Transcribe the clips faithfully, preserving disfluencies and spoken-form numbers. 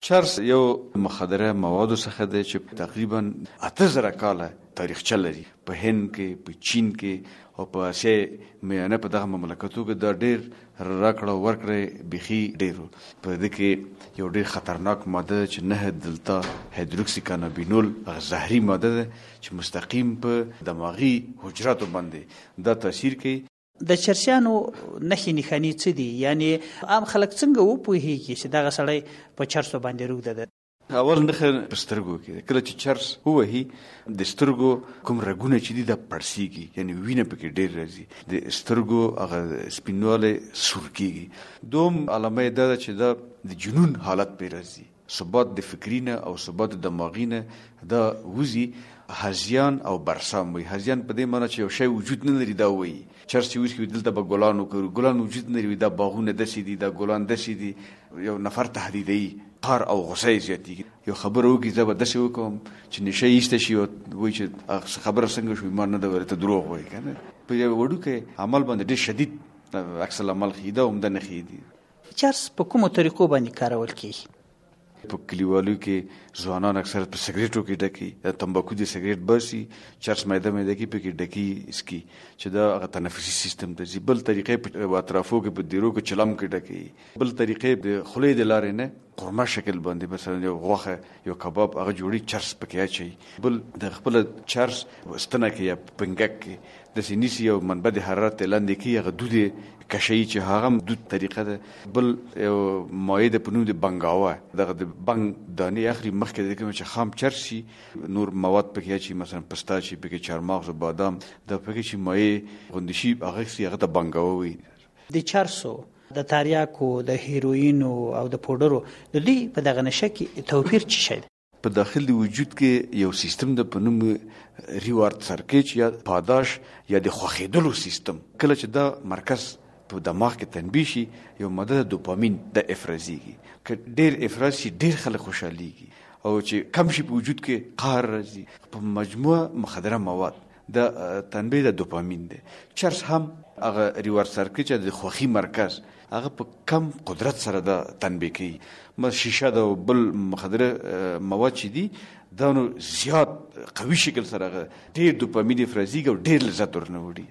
چرس یو مخدره موادو څخه دی چې تقریبا اته زره کاله تاریخچه لري. په هند کې، په چین کې او په اسیا میانه په دغه مملکتو کې دا ډېر راکړه ورکړه بیخي ډېر. په دې کې یو ډېر خطرناک ماده چې نه دلتا هایدروکسی کانابینول زهري ماده ده چې مستقیم په دماغي حجراتو باندې دا تاثیر کوي. د چرسیانو نښې نښانې څه دي؟ یعنی عام خلک څنګه وپوهېږي چې دغه سړی په چرسو باندې روږده ده؟ اول نښه په سترګو کې. کله چې چرس ووهي د سترګو کوم رګونه چې دي دا پړسېږي، یعنی وینه پکې ډېر راځي، د سترګو هغه سپینوالی سور کېږي. دوم علامه یې دا ده چې دا د جنون حالت پرې راځي، ثبات د فکري نه او ثبات دماغي نه دا وځي. هزیان او برسام وي. هزیان په دې معنی چې یو شی وجود نه لري دا وایي. چرس چې وڅښي دلته به ګلان وکړو، ګلان وجود نه لري، دا باغونه داسې دي، دا ګلان داسې دي. یو نفر تهدیدوي، قهر او غصه یې زیاتېږي. یو خبره وکړي زه به داسې وکړم چې نشه یې ایسته شي او وایي چې خبره څنګه شوي، ما نه ده ویلې، ته دروغ وایي که نه. په یو وړوکی عمل باندې ډېر شدید عکس العمل ښیي. دا عمده نښې دي. چرس په کومو طریقو باندې کارول کېږي؟ په کلیوالو کې ځوانان اکثر په سګریټو کې ډکي، تمباکو د سګریټ باسي، چرس میده میده کې پکې ډکي اسکي چې دا هغه تنفسي سیستم ته ځي. بل طریقې په اطرافو کې په دیرو کې چلم کې ډکي. بل طریقې د خولې د لارې نه قورمه شکل باندې مثلا یو غوښه یو کباب هغه جوړي، چرس پکې اچوي. بل د خپل چرس ستنه کې یا پنګک کې داسې نیسي، یو منبع د حرارت لاندې کې هغه دود کشوي چې هغه هم دود طریقه ده. بل یو مایع د په نوم د بنګاوه، دغه د بنګ دانې اخلي، مخکې د کوم چې خام چرس شي نور مواد پکې اچي، مثلا پستا شي پکې، چارمغز او بادام دا پکې چې مایع غوندې شي هغه شي هغه ته بنګاوه وي. د چرسو، د تریاکو، د هیروینو او د پوډرو د دوی په دغه نشه کې توپیر څه شی دی؟ په داخل د وجود کې یو سیستم د په نوم ریوارد سرکټ یا پاداش یا د خوښېدلو سیستم. کله چې دا مرکز په دماغ کې تنبیه شي یو ماده دوپامین د افرازیږي. که ډېر افراز شي ډېر خلک خوشحالېږي، او چې کم شي په وجود کې قهر راځي. په مجموعه مخدره مواد د تنبیه د دوپامین دی. چرس هم هغه ریوارد سرکټ د خوښي مرکز هغه په کم قدرت سره دا تنبیه کوي. ما شیشه دا بل مخدره مواد چې دي دا نو زیات قوي شکل سره هغه ډېر دوپامین افرازیږي او ډېر لذت ورنه وړي.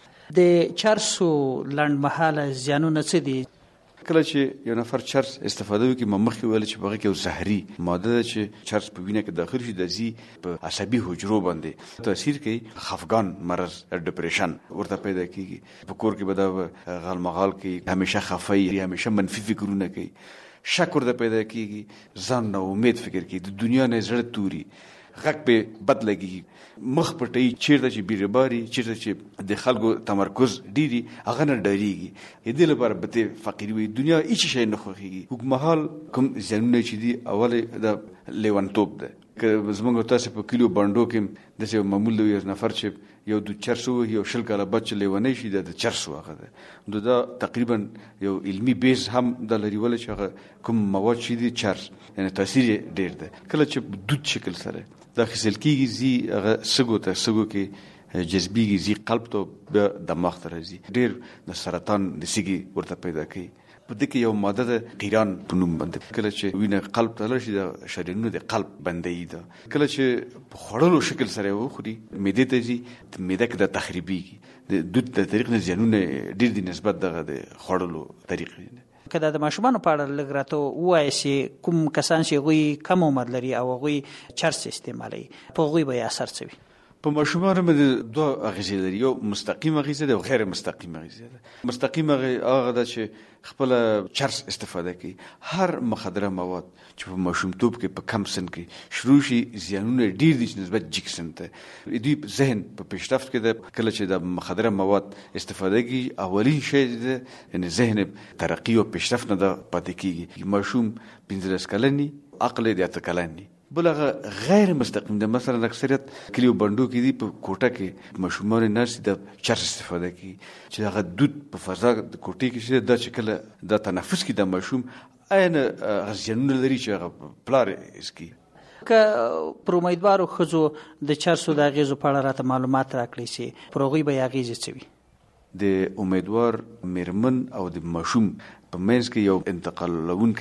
د چرسو لنډمهاله زیانونه څه دي؟ کله چې یو نفر چرس استفاده وکړي، ما مخکې ویل چې په هغه کې یو زهري ماده ده چې چرس په وینه کې داخل شي د ځي په عصبي حجرو باندې تاثیر کوي. خفګان مرض ډپریشن ورته پیدا کېږي. په کور کې به دا غال مغال کوي، همیشه خفه وي، همیشه منفي فکرونه کوي، شک ورته پیدا کېږي، ځان نا امید فکر کوي، د دنیا نه زړه توري، غږ په بد لګي، مخ پټوي، چیرته چې بیرباري، چیرته چې د خلکو تمرکز ډیری هغه نه ډاریږي. دې لپاره به فقیر وي، دنیا هیڅ شی نه خوښیږي. حکمحال کوم زیانونه چې دي اول د لیونتوب ده. که زمونږ تاسو په کلیو بانډو کې داسې معمول دی یو نفر چې یو د چرسو یو شل کاله بعد چې لیونی شي د چرسو هغه ده. نو دا تقریبا یو علمي بیس هم د لري، ولې چې هغه کوم مواد چې دي چرس یعنی تاثیر ډیر ده. کله چې دود شکل سره دا خسل کېږي زی هغه سګو ته سګو کې جذبېږي، زی قلب ته دماغ ته راځي، ډیر د سرطان د سږي ورته پیدا کوي. په دې کې یو ماده ده قیران په نوم باندې. کله چې وینه قلب ته لاړ شي د شریانونو د قلب بندوي ده. کله چې په خوړلو شکل سره وخوري معدې ته ځي، معده کې د تخریبېږي. د دود د طریق نه زیانونه ډېر دي نسبت دغه د خوړلو طریقې. که د ماشومانو په اړه لږ راته ووایې چې کوم کسان چې هغوی کم عمر لري او هغوی چرس استعمالوي، په هغوی به یې اثر څه وي؟ په ماشومانو باندې دوه اغېزې لري، یو مستقیم اغېزه ده او غیر مستقیم اغېزه ده. مستقیم هغه ده چې خپل چرس استفاده کوي. هر مخدره مواد چې په ماشومتوب کې په کم سن کې شروع شي زیانونه ډیر دي نسبت جګ سن ته. دوی ذهن په پیشرفت کې ده. کله چې د مخدره مواد استفاده کوي اولین شی ده یعنی ذهن ترقی او پیشرفت نه ده پاتې کېږي. ماشوم پنځلس کلنی، عقل یې اته کلنی. بل هغه غیر مستقیم ده. مثلا اکثریت کلیو بندو کې دي په کوټه کې ماشومان نرسي د چرس استفاده کوي چې هغه دود په فضا د کوټې کې شي دا چې کله د تنفس کې د ماشوم عین غزيانونه لري چې هغه پلار اسکی. که پر امیدوارو ښځو د چرسو د اغېزو په اړه راته معلومات راکړئ چې پر هغوی به یې اغېزې څه وي؟ د امیدوار میرمن او د ماشوم په منځ کې یو انتقال لونکی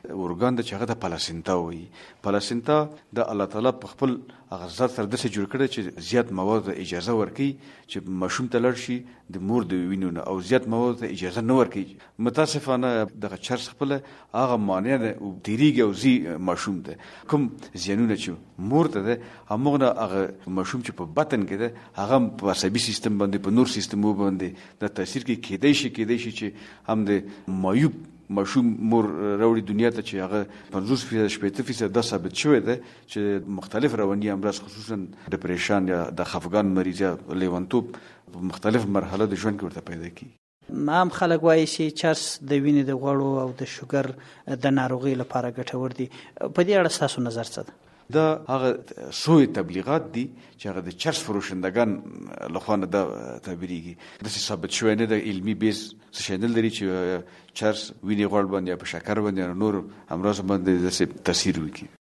اورګان د چغه د پلاسینتا وي. پلاسینتا د الله تعالی په خپل هغه ذات سره د څه جوړ کړی چې زیات مواد اجازه ورکړي چې ماشوم ته لړ شي د مور د وینونه او زیات مواد ته اجازه نه ورکړي. متاسفانه دغه چرس خپل هغه مانع ده او تیریږي او زی ماشوم ته کوم زیانونه چې مور ته ده همغه هغه ماشوم چې په بطن کې ده هغه په عصبي سیستم باندې په نور سیستمو باندې د تاثیر کې کېدای شي کېدای شي چې هم د مایوب ماشوم مور راوړي دنیا ته چې هغه پنځوس فیصد شپېته فیصد دا ثابت شوی ده چې مختلف رواني امراض خصوصا ډپریشن یا د خفګان مریض یا لیونتوب په مختلف مرحله د ژوند کې ورته پیدا کیږي. عام خلک وایي چې چرس د وینې د غوړو او د شوګر د ناروغۍ لپاره ګټور دي. په دې اړه ستاسو نظر څه ده؟ دا هغه سوی تبلیغات دي چې هغه د چرس فروشندگان لخوا نه دا تعبیریږي. داسې ثابت شوی نه د علمي بیس څه شی نه لري چې چرس وینې غوړ باندې یا په شکر باندې نور امراض باندې داسې تاثیر وکړي.